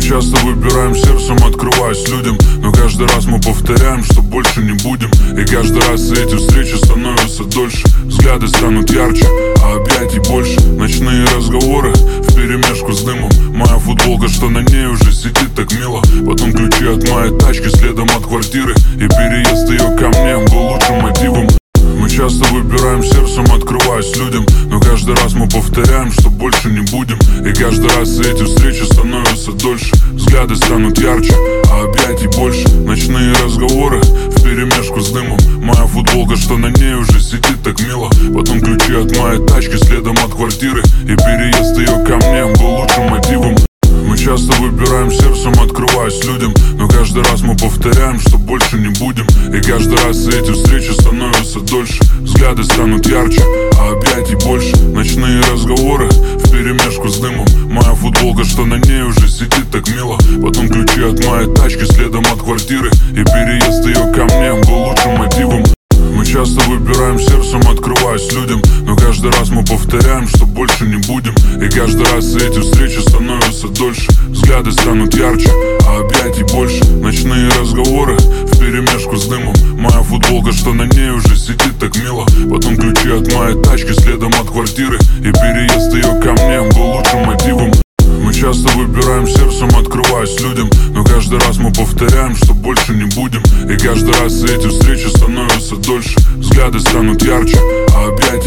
часто выбираем сердцем, открываясь людям, но каждый раз мы повторяем, что больше не будем. И каждый раз эти встречи становятся дольше, взгляды станут ярче, а объятий больше. Ночные разговоры вперемешку с дымом, моя футболка, что на ней уже сидит так мило. Потом ключи от моей тачки следом от квартиры, и переезд ее ко мне был лучшим мотивом. Мы часто выбираем сердцем, открываясь людям, но каждый раз мы повторяем, что больше не будем. И каждый раз эти встречи становятся дольше, взгляды станут ярче, а объятий больше. Ночные разговоры вперемешку с дымом, моя футболка, что на ней уже сидит так мило. Потом ключи от моей тачки следом от квартиры, и переезд ее ко мне был лучшим мотивом. Мы часто выбираем сердцем, открываясь людям, но каждый раз мы повторяем, что больше не будем. И каждый раз эти встречи становятся дольше, взгляды станут ярче, а объятий больше. Ночные разговоры вперемешку с дымом, моя футболка, что на ней уже сидит так мило. Потом ключи от моей тачки следом от квартиры, и переезд ее ко мне был лучшим мотивом. Мы часто выбираем сердцем, открываясь людям, но каждый раз мы повторяем, что больше не будем. И каждый раз эти встречи становятся дольше, взгляды станут ярче, а объятий больше. Ночные разговоры вперемешку с дымом, моя футболка, что на ней уже сидит так мило. Потом ключи от моей тачки следом от квартиры, и переезд ее ко мне был лучшим мотивом. Мы часто выбираем сердцем, открываясь людям, но каждый раз мы повторяем, что больше не будем. И каждый раз эти встречи становятся дольше, взгляды станут ярче, а объятия